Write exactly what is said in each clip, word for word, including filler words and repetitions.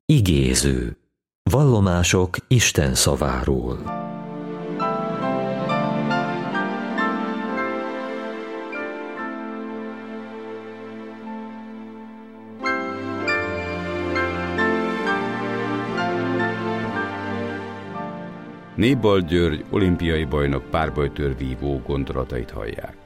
Igéző. Vallomások Isten szaváról. Nébald György olimpiai bajnok párbajtőrvívó gondolatait hallják.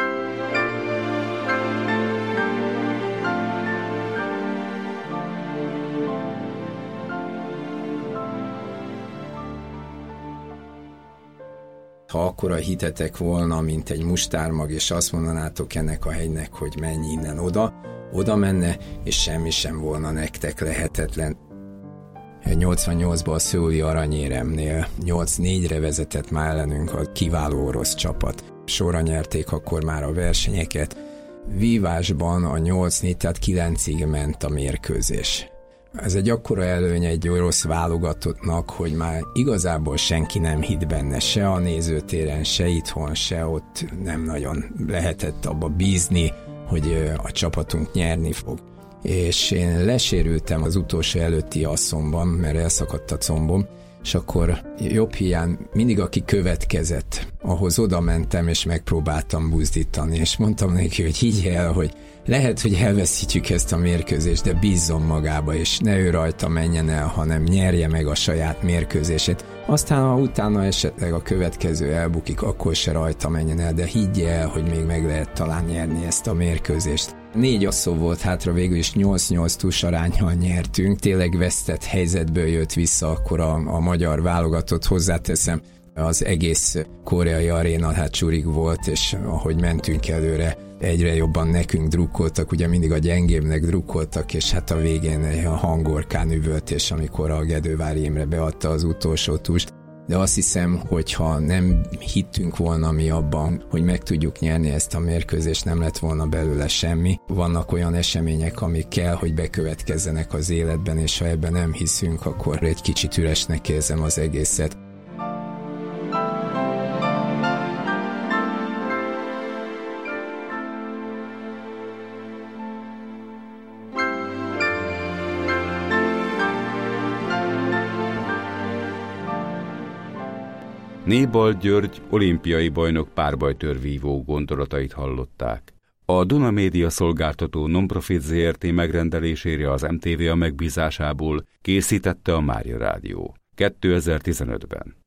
Ha akkora hitetek volna, mint egy mustármag, és azt mondanátok ennek a hegynek, hogy menj innen oda, oda menne, és semmi sem volna nektek lehetetlen. nyolcvannyolcban a szöuli aranyéremnél nyolc négyre vezetett már ellenünk a kiváló orosz csapat. Sorra nyerték akkor már a versenyeket. Vívásban a nyolc négy, tehát kilencig ment a mérkőzés. Ez egy akkora előny egy orosz válogatottnak, hogy már igazából senki nem hitt benne, se a nézőtéren, se itthon, se ott nem nagyon lehetett abba bízni, hogy a csapatunk nyerni fog. És én lesérültem az utolsó előtti asszomban, mert elszakadt a combom, és akkor jobb hiány mindig aki következett, ahhoz oda mentem, és megpróbáltam buzdítani, és mondtam neki, hogy higgy el, hogy lehet, hogy elveszítjük ezt a mérkőzést, de bízzon magába, és ne ő rajta menjen el, hanem nyerje meg a saját mérkőzését. Aztán, ha utána esetleg a következő elbukik, akkor se rajta menjen el, de higgye el, hogy még meg lehet talán nyerni ezt a mérkőzést. Négy asszó volt hátra, végül is nyolc nyolc túlsaránnyal nyertünk. Tényleg vesztett helyzetből jött vissza akkor a, a magyar válogatott, hozzáteszem. Az egész koreai aréna hát csurig volt, és ahogy mentünk előre, egyre jobban nekünk drukkoltak, ugye mindig a gyengébbnek drukkoltak, és hát a végén a hangorkán üvöltés, amikor a Gedővári Imre beadta az utolsó tust. De azt hiszem, hogyha nem hittünk volna mi abban, hogy meg tudjuk nyerni ezt a mérkőzést, nem lett volna belőle semmi. Vannak olyan események, amik kell, hogy bekövetkezzenek az életben, és ha ebben nem hiszünk, akkor egy kicsit üresnek érzem az egészet. Nébald György olimpiai bajnok párbajtőrvívó gondolatait hallották. A Duna Média szolgáltató Nonprofit zé er té megrendelésére az em té vé a megbízásából készítette a Mária Rádió kétezer-tizenötben.